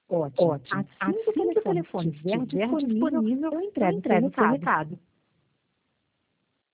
Ótimo. Assim que o telefone estiver disponível, eu entrego o seu recado.